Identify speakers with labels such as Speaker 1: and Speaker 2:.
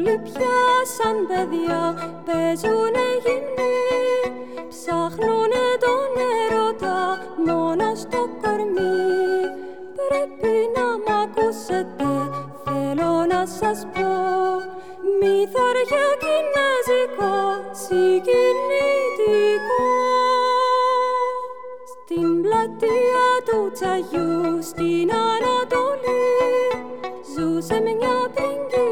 Speaker 1: όλοι πια σαν παιδιά παίζουνε γυμνοί, ψάχνουνε τον έρωτα μόνο στο κορμί. Πρέπει να μ' ακούσετε, θέλω να σας πω, μυθαριά κινέζικο, συγκινητικό. Στην πλατεία του Τσαγιού, στην Ανατολή, ζούσε μια πριγκίπισσα